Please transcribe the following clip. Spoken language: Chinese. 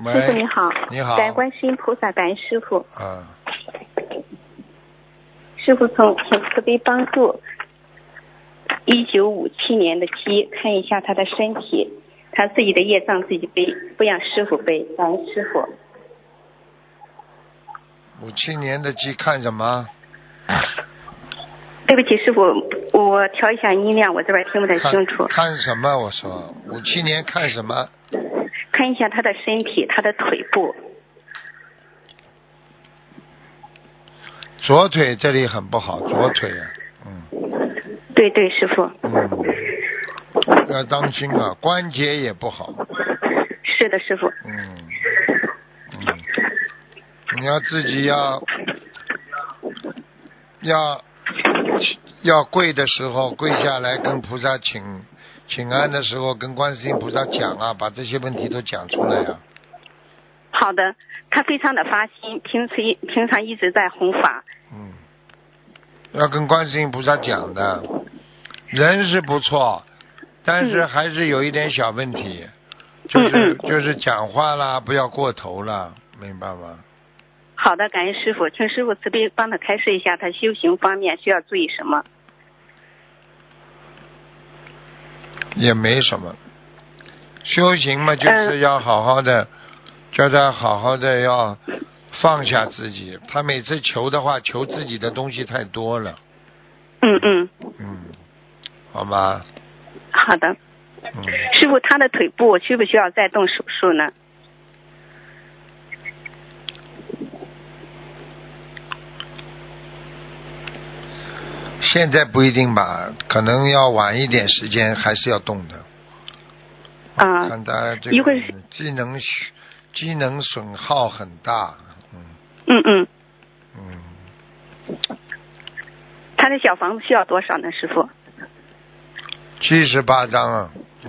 师傅你好。 你好。 感恩观世音菩萨，感恩师傅。 啊。 师傅请慈悲帮助1957年的鸡，看一下他的身体，他自己的业障自己背，不让师傅背。感恩师傅。 57年的鸡看什么？ 对不起师傅，我调一下音量，我这边听不太清楚。 看什么？我说57年看什么？ 看一下他的身体，他的腿部。 左腿这里很不好，左腿啊， 对对，师傅。 要当心啊，关节也不好。 是的，师傅。 你要自己要跪的时候跪下来跟菩萨请安的时候跟观世音菩萨讲啊，把这些问题都讲出来啊。 好的，他非常的发心，平常一直在弘法。 要跟观世音菩萨讲的，人是不错，但是还是有一点小问题，就是讲话啦，不要过头了，明白吗？ 好的，感恩师傅，请师傅慈悲帮他开示一下，他修行方面需要注意什么？ 也没什么，修行嘛，就是要好好的，叫他好好的要放下自己。他每次求的话，求自己的东西太多了。好吗？ 好的。师傅，他的腿部需不需要再动手术呢？ 现在不一定吧，可能要晚一点时间，还是要动的。看他这个机能损耗很大。 他的小房子需要多少呢，师傅？ 78张啊。